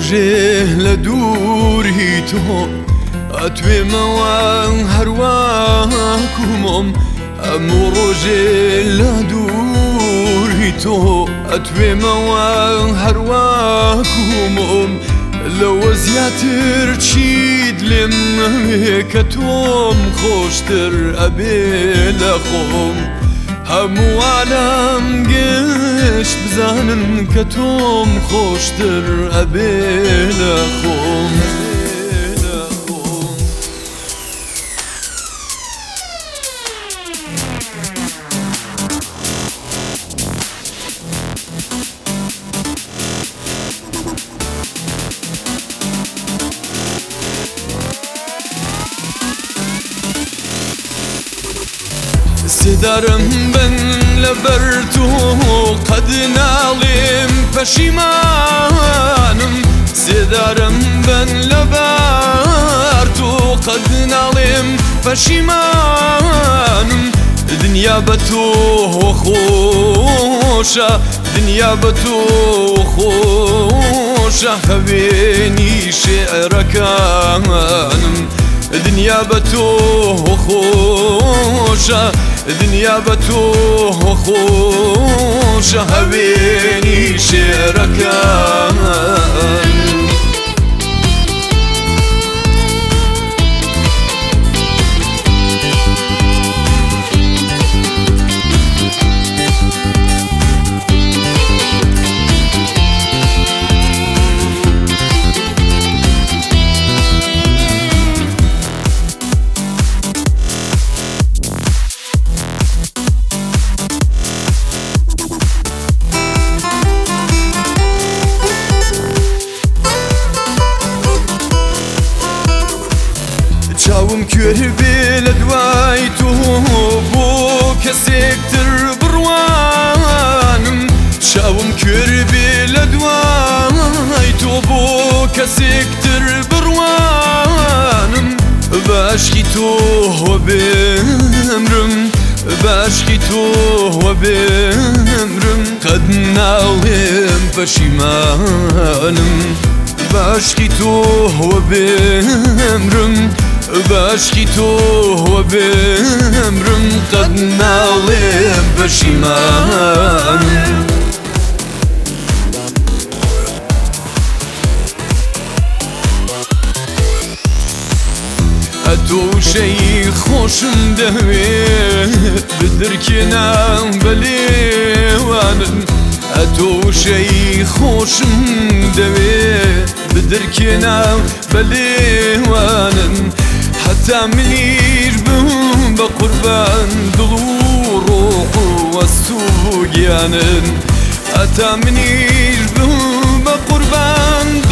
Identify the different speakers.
Speaker 1: ڕۆژێ لە دووری تۆ ئەتوێمەوە هەروەکومۆم هەموو ڕۆژێ لە دووری تۆ ئەتوێمەوە هەروەکومۆم لەوە زیاتر چیت لێم نەوێ کە تۆم خۆشتر ئەبێ لە خۆم هەموو عالەم گشت بزانن کە تۆم خۆشتر ئەبێ لە خۆم سێدارم بن لەبەر تۆ قەد ناڵێم پەشیمانم سێدارم بن لەبەر تۆ قەد ناڵێم پەشیمانم دنیا بە تۆ خۆشە دنیا بە تۆ خۆشە هەوێنی شێعرەکانم دنیا بە تۆ خۆشە دنیا بە تۆ خۆشە هەوێنی شێعرەکان چاوم کوێر بێ لە دوای تۆ بۆ کەسێکتر بڕوانم چاوم کوێر بێ لە دوای تۆ بۆ کەسێکتر بڕوانم باشکی تۆ بێمرم باشکی تۆ بێمرم قەد ناڵێم پەشیمانم باشکی تۆ بێمرم باشکی تۆ بێمرم قەد ناڵێم پەشیمانم ئەتۆ وشەی خۆشم دەوێت بدرکێنام بە لێوانن ئەتۆ وشەی خۆشم دەوێت بدرکێنام بە لێوانن حتا منیش بم بە قوربان دڵ و ڕۆح و وەستوگیانن حتا منیش بم بە قوربان